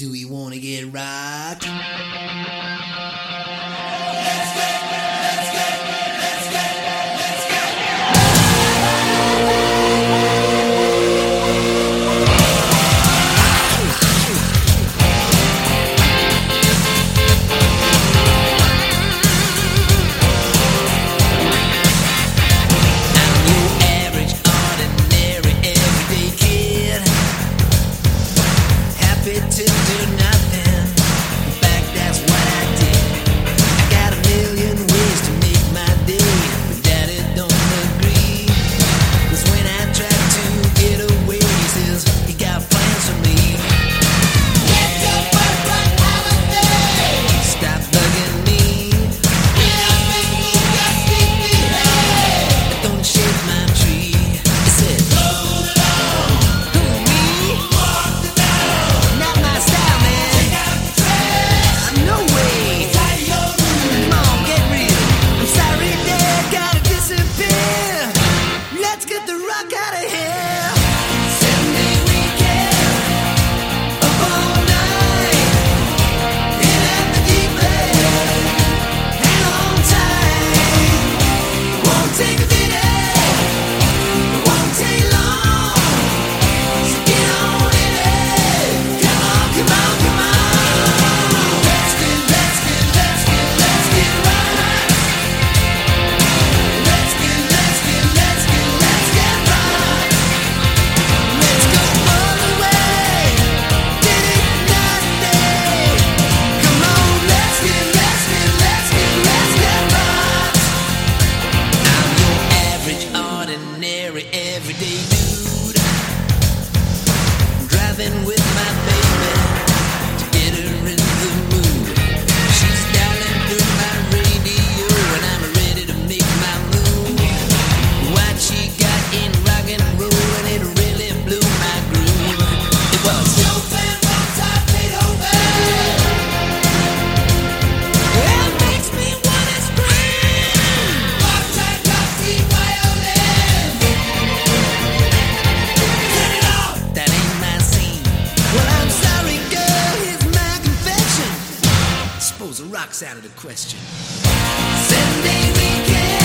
Do we wanna get rocked? To do nothing. In fact, that's what I did. I got a million ways to make my day, but Daddy don't agree. 'Cause when I tried to get away, he says he got plans for me. Get your butt right out of there. Stop bugging me. Don't shake my tree. He said, hold it on. Who, me? Walk the down. Not my style, man. Take out the trash. No way. Tie your room. Come on, get real. I'm sorry, Dad, gotta disappear. Let's get the rock out of here. Sunday weekend, up all night. In at the deep end. Hang on tight. Won't take a minute. Won't take long. So get on in it. Come on, come on, come on. Let's get right. Let's get right. Let's go all the way. Did it nothing. Come on, let's get right. I'm your average, ordinary, everyday dude. Driving with my baby to get her in the mood. She's dialing through my radio and I'm ready to make my move. What she got in rock and roll and it really blew my groove. It was Chopin, Mozart, Beethoven. It makes me wanna scream. Mozart, Tchaikovsky, violin. Turn it off. That ain't my scene. Well, I'm sorry, girl. Here's my confession. Suppose the rock's out of the question. Sunday weekend.